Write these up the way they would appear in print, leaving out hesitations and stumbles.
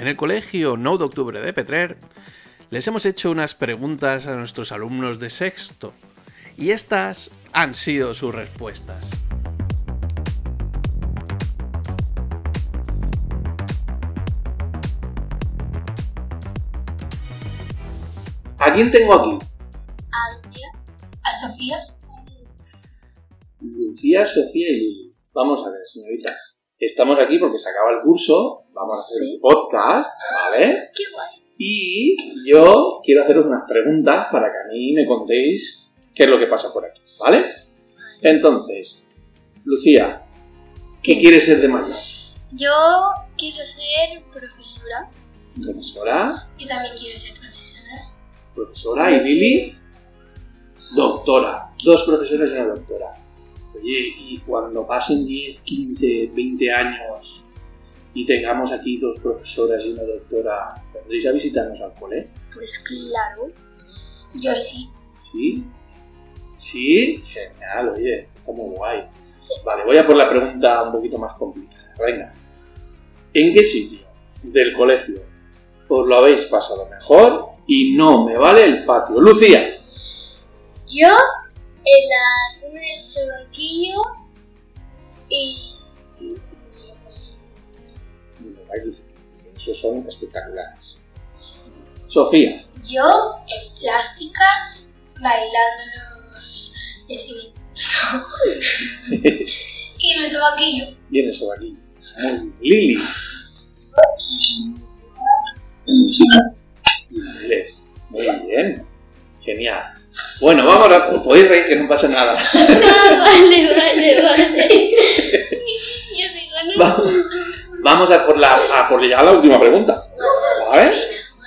En el colegio 9 de octubre de Petrer les hemos hecho unas preguntas a nuestros alumnos de sexto y estas han sido sus respuestas. ¿A quién tengo aquí? A Lucía. A Sofía. Lucía, Sofía y Lili. Vamos a ver, señoritas. Estamos aquí porque se acaba el curso, vamos a hacer un podcast, ¿vale? ¡Qué guay! Y yo quiero haceros unas preguntas para que a mí me contéis qué es lo que pasa por aquí, ¿vale? Entonces, Lucía, ¿qué quieres ser de mayor? Yo quiero ser profesora. ¿Profesora? Y también quiero ser profesora. ¿Profesora? ¿Y Lili? Doctora. 2 profesoras y una doctora. Oye, y cuando pasen 10, 15, 20 años y tengamos aquí 2 profesoras y una doctora, ¿vendréis a visitarnos al cole? Pues claro. Yo sí. ¿Sí? ¿Sí? Genial, oye, está muy guay. Sí. Vale, voy a por la pregunta un poquito más complicada. Venga. ¿En qué sitio del colegio os lo habéis pasado mejor y no me vale el patio? Lucía. Yo en la zona del Sobaquillo y... Esos son espectaculares. Sofía. Yo en plástica bailando los definitivos. Y en el Sobaquillo. Bien eso aquí. Muy bien. Lili. Inglés. Muy bien. Genial. Bueno, vamos a... Podéis reír que no pasa nada. Vale. Vamos a por ya la última pregunta. ¿Vale?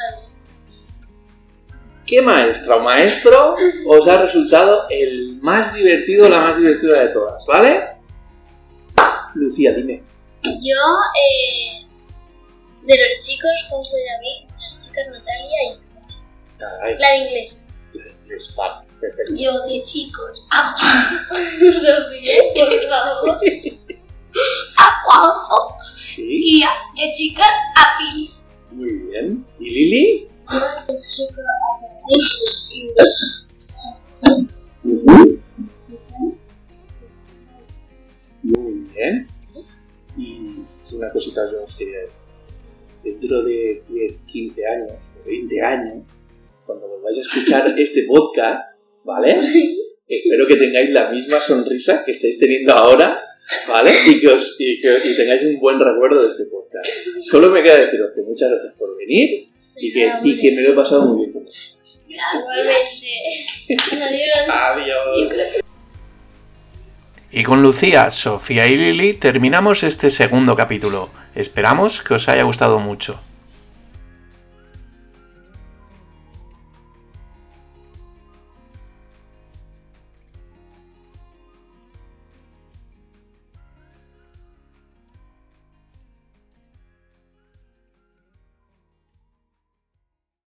¿Qué maestra o maestro os ha resultado el más divertido o la más divertida de todas? ¿Vale? Lucía, dime. Yo, de los chicos, Juanjo y David, de las chicas Natalia y Clara. Caray, La de inglés. les vale, perfecto. Yo de chicos, a Juanjo, por favor. A Juanjo. Sí, Y de chicas, a Pili. muy bien. ¿Y Lili? De chicos, Muy bien. Y una cosita yo os quería decir. Dentro de 10, 15 años o 20 años, cuando volváis a escuchar este podcast, ¿vale? Espero que tengáis la misma sonrisa que estáis teniendo ahora, ¿vale? Y tengáis un buen recuerdo de este podcast. Solo me queda deciros que muchas gracias por venir y que me lo he pasado muy bien con vosotros. Igualmente. Adiós. Y con Lucía, Sofía y Lili terminamos este segundo capítulo. Esperamos que os haya gustado mucho.